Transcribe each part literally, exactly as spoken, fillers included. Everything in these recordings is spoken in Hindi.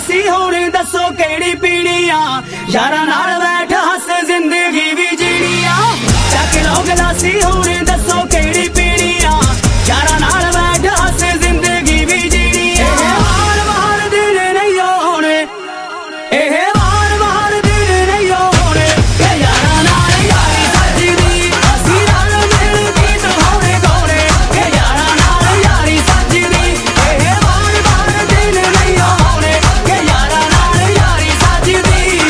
गलासी होने दसो केड़ी पीड़िया यारा नाल बैठ हस जिंदगी भी जीड़िया चक लो गलासी होने दसो केड़ी पीड़िया यारा नाल बैठ हस जिंदगी भी जीड़िया बार बार दिन नहीं होने एह बार बार दिन नहीं होने के यारा नाल यारी सजदी असी रल मिल गीत होने गाने के यारा नाल यारी सजदी एह बार बार दिन नहीं होने के यारा नाल यारी सजदी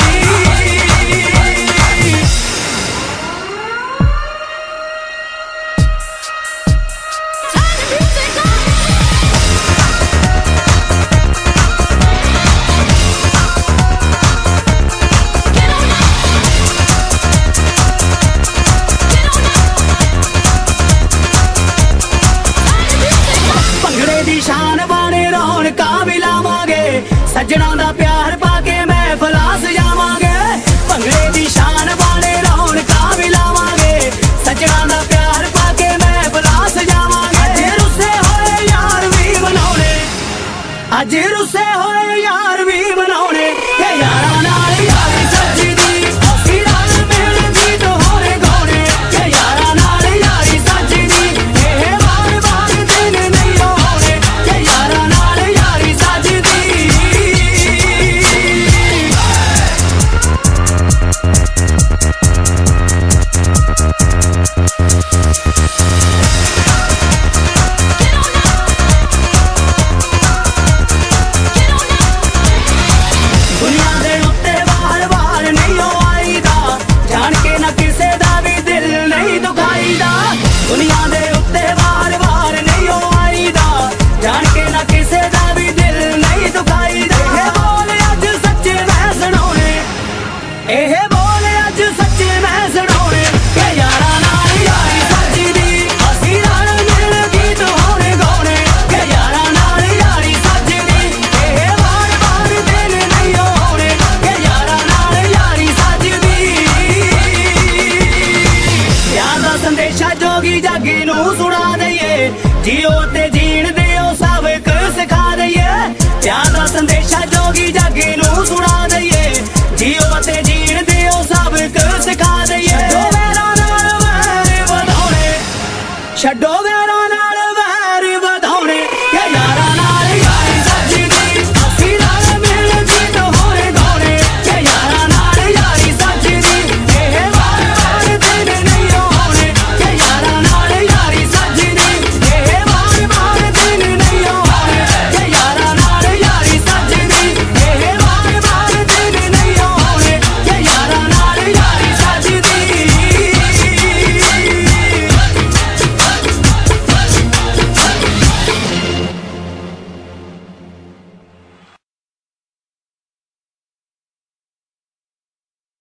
शान बाने रौनका भी लावांगे सज्जणा दा प्यार पाके महफिल सजावांगे भंगड़े दी शान बाने रौनका भी लावांगे सज्जणा दा प्यार पाके महफिल सजावांगे अज रुसे होए यार भी बनाउने अज रुसे होए यार भी बनाउने के यारा नाल यारी सजदी असी रल मिल गीत होने गाने के यारा नाल यारी सजदी एह बार बार दिन नहीं जागी नू सुना दईए जियो ते जीण दियो सब सिखा दईए प्यार दा संदेशा।